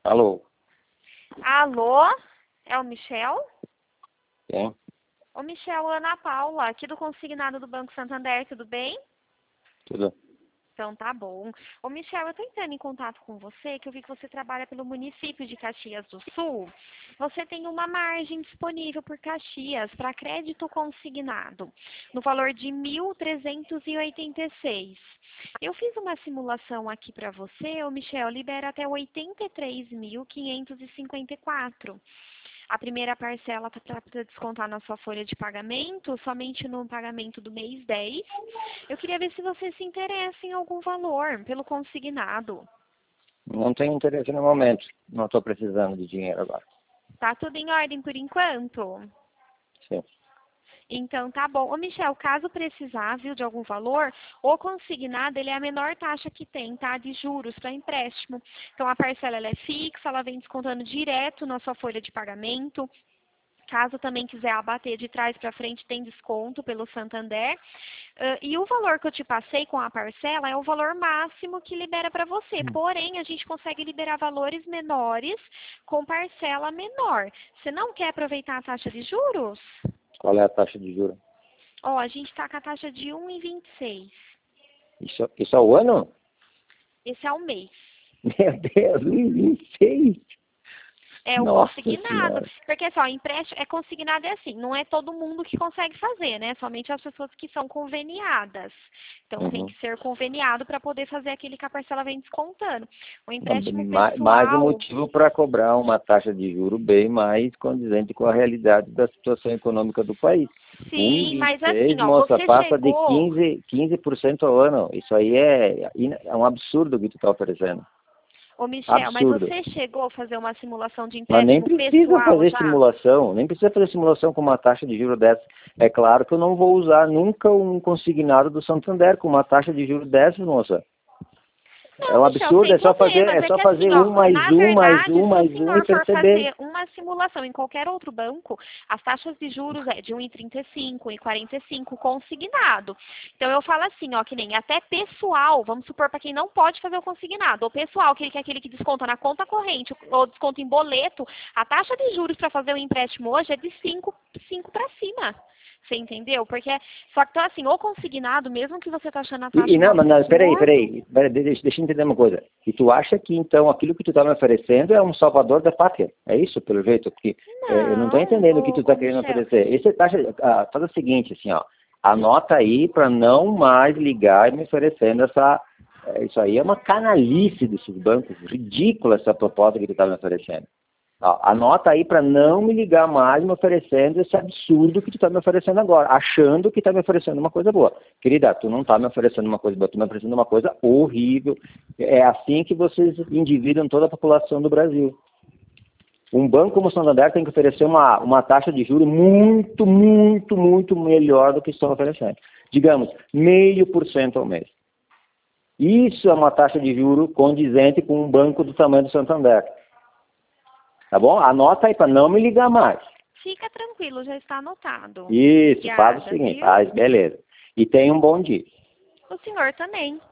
Alô? Alô? É o Michel? Quem? Ô Michel, Ana Paula, aqui do Consignado do Banco Santander, tudo bem? Tudo? Então tá bom. Ô Michel, eu tô entrando em contato com você, que eu vi que você trabalha pelo município de Caxias do Sul. Você tem uma margem disponível por Caxias para crédito consignado, no valor de 1.386. Eu fiz uma simulação aqui para você, ô Michel, libera até 83.554. A primeira parcela está para descontar na sua folha de pagamento, somente no pagamento do mês 10. Eu queria ver se você se interessa em algum valor pelo consignado. Não tenho interesse no momento. Não estou precisando de dinheiro agora. Tá tudo em ordem por enquanto? Sim. Então tá bom. Ô Michel, caso precisar, viu, de algum valor, o consignado ele é a menor taxa que tem, tá? De juros para empréstimo. Então a parcela ela é fixa, ela vem descontando direto na sua folha de pagamento. Caso também quiser abater de trás para frente, tem desconto pelo Santander. E o valor que eu te passei com a parcela é o valor máximo que libera para você. Porém, a gente consegue liberar valores menores com parcela menor. Você não quer aproveitar a taxa de juros? Qual é a taxa de juros? Ó, a gente está com a taxa de 1,26. Isso é o ano? Esse é o mês. Meu Deus, 26. É o Nossa consignado. Senhora. Porque só, empréstimo é consignado é assim, não é todo mundo que consegue fazer, né? Somente as pessoas que são conveniadas. Então tem Uhum. que ser conveniado para poder fazer aquele que a parcela vem descontando. O empréstimo Mais um pessoal. motivo para cobrar uma taxa de juro bem mais condizente com a realidade da situação econômica do país. Sim, mas 1,26, assim, ó, moça, você passa de chegou. 15% ao ano. Isso aí é um absurdo que tu está oferecendo. Ô Michel, mas Absurdo. você chegou a fazer uma simulação de Mas nem empréstimo precisa pessoal fazer já? simulação, nem precisa fazer simulação com uma taxa de juros dessa. É claro que eu não vou usar nunca um consignado do Santander com uma taxa de juros dessa, moça. É Não, um Michel, absurdo, sem é só problemas. É que fazer assim, um ó, mais na um, mais verdade, um, se o mais um e senhor for perceber. fazer uma simulação em qualquer outro banco, as taxas de juros é de 1,35, 1,45 consignado. Então eu falo assim, ó, que nem até pessoal, vamos supor para quem não pode fazer o consignado, ou pessoal, que é aquele que desconta na conta corrente ou desconta em boleto, a taxa de juros para fazer o empréstimo hoje é de 5 para cima. Você entendeu? Porque, só que então assim, o consignado, mesmo que você tá achando a taxa E um não, mas não, absurdo. deixa eu entender uma coisa. E tu acha que então aquilo que tu está me oferecendo é um salvador da pátria? É isso, pelo jeito? Porque eu não estou Não, entendendo o que tu está ô querendo Michel. oferecer. Esse taxa, faz o seguinte, assim, ó, anota aí para não mais ligar e me oferecendo essa. Isso aí é uma canalice desses bancos, ridícula essa proposta que tu está me oferecendo. Ó, anota aí para não me ligar mais me oferecendo esse absurdo que tu está me oferecendo agora, achando que está me oferecendo uma coisa boa. Querida, tu não está me oferecendo uma coisa boa, tu está me oferecendo uma coisa horrível. É assim que vocês endividam toda a população do Brasil. Um banco como o Santander tem que oferecer uma taxa de juros muito, muito, muito melhor do que estão oferecendo. Digamos, 0,5% ao mês. Isso é uma taxa de juros condizente com um banco do tamanho do Santander. Tá bom? Anota aí para não me ligar mais. Fica tranquilo, já está anotado. Isso, faz o Obrigada, seguinte, viu? faz, beleza. E tenha um bom dia. O senhor também.